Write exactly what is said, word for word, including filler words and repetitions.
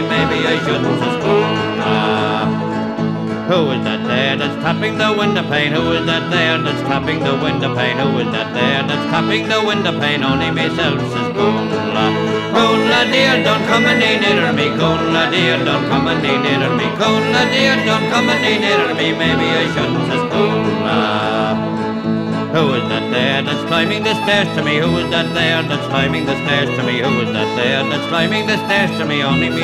me, maybe I shouldn't spoon. Who is that there that's tapping the window pane? Who is that there that's tapping the window pane? Who is that there that's tapping the window pane? Only myself says Coonla. Coonla dear, don't come any nearer me. Coonla dear, don't come any nearer me. Coonla dear, don't come any nearer me. Maybe I shouldn't says Coonla. Who is that there that's climbing the stairs to me? Who is that there that's climbing the stairs to me? Who is that there that's climbing the stairs to me? Only me.